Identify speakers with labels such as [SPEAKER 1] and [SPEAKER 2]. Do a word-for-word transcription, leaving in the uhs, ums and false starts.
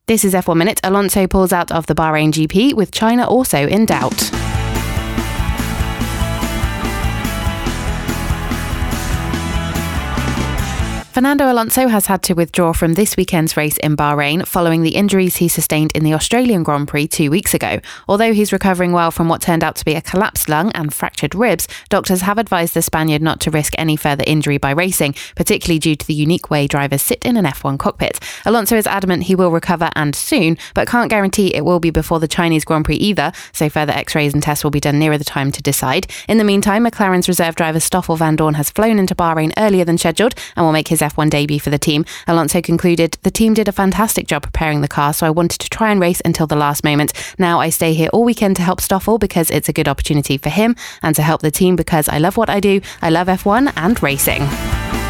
[SPEAKER 1] This is F one Minute. Alonso pulls out of the Bahrain G P, with China also in doubt. Fernando Alonso has had to withdraw from this weekend's race in Bahrain following the injuries he sustained in the Australian Grand Prix two weeks ago. Although he's recovering well from what turned out to be a collapsed lung and fractured ribs, doctors have advised the Spaniard not to risk any further injury by racing, particularly due to the unique way drivers sit in an F one cockpit. Alonso is adamant he will recover and soon, but can't guarantee it will be before the Chinese Grand Prix either, so further x-rays and tests will be done nearer the time to decide. In the meantime, McLaren's reserve driver Stoffel Vandoorne has flown into Bahrain earlier than scheduled and will make his F one debut for the team. Alonso concluded, "The team did a fantastic job preparing the car, so I wanted to try and race until the last moment. Now I stay here all weekend to help Stoffel because it's a good opportunity for him and to help the team because I love what I do. I love F one and racing."